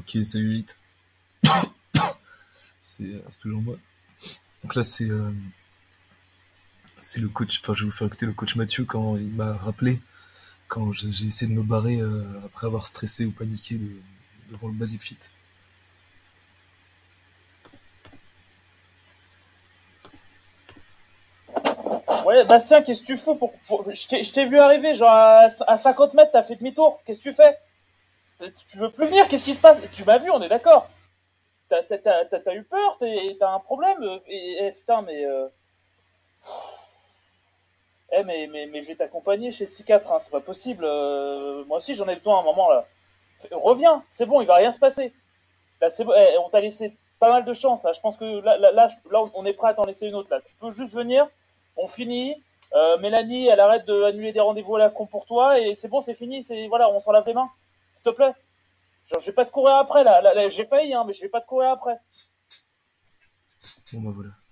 Ok, salut Lilith. C'est toujours moi. Donc là, c'est le coach. Enfin, je vais vous faire écouter le coach Mathieu quand il m'a rappelé, quand j'ai essayé de me barrer après avoir stressé ou paniqué devant le Basic Fit. Ouais, Bastien, qu'est-ce que tu fous Je t'ai vu arriver, genre à 50 mètres, t'as fait demi-tour. Qu'est-ce que tu fais? Tu veux plus venir? Qu'est-ce qui se passe? Tu m'as vu, on est d'accord. T'as eu peur? T'as un problème? Putain, mais je vais t'accompagner chez le psychiatre, hein, c'est pas possible. Moi aussi, j'en ai besoin à un moment là. Reviens, c'est bon, il va rien se passer. Là, c'est bon, on t'a laissé pas mal de chance là. Je pense que là, on est prêt à t'en laisser une autre là. Tu peux juste venir, on finit. Mélanie, elle arrête d'annuler des rendez-vous à la con pour toi et c'est bon, c'est fini. Voilà, on s'en lave les mains, s'il te plaît. Genre, je vais pas te courir après là. J'ai failli, hein, mais je vais pas te courir après. Bon bah voilà.